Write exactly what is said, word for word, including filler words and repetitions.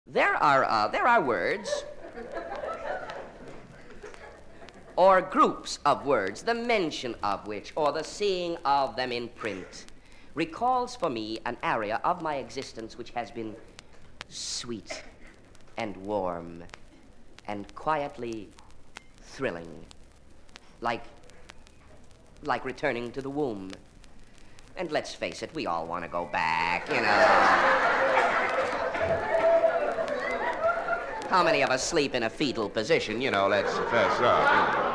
There are, uh, there are words or groups of words, the mention of which or the seeing of them in print recalls for me an area of my existence which has been sweet and warm and quietly thrilling, like, like returning to the womb. And let's face it, we all want to go back, you know. How many of us sleep in a fetal position, you know, let's fess up. You know.